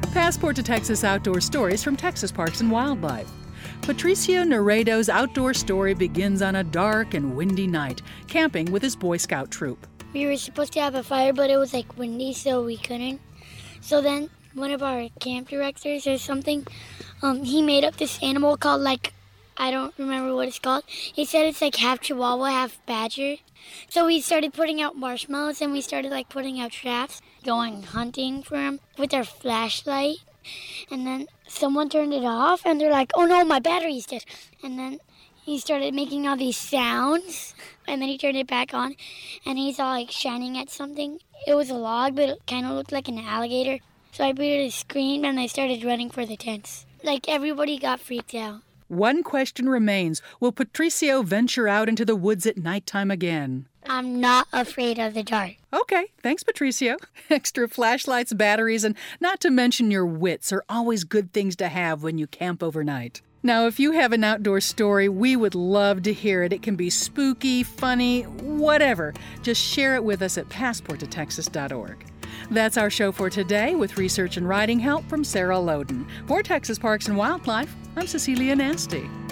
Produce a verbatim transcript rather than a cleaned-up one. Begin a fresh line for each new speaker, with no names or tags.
Passport to Texas Outdoor Stories from Texas Parks and Wildlife. Patricio Neredo's outdoor story begins on a dark and windy night, camping with his Boy Scout troop.
We were supposed to have a fire, but it was like windy, so we couldn't. So then one of our camp directors or something, um, he made up this animal called like, I don't remember what it's called. He said it's like half Chihuahua, half Badger. So we started putting out marshmallows and we started like putting out traps, going hunting for him with our flashlight. And then someone turned it off and they're like, oh no, my battery's dead. And then he started making all these sounds and then he turned it back on and he's all like shining at something. It was a log, but it kind of looked like an alligator. So everybody screamed and they started running for the tents. Like everybody got freaked out.
One question remains. Will Patricio venture out into the woods at nighttime again?
I'm not afraid of the dark.
Okay, thanks, Patricio. Extra flashlights, batteries, and not to mention your wits are always good things to have when you camp overnight. Now, if you have an outdoor story, we would love to hear it. It can be spooky, funny, whatever. Just share it with us at passport to texas dot org. That's our show for today, with research and writing help from Sarah Loden. For Texas Parks and Wildlife, I'm Cecilia Nasty.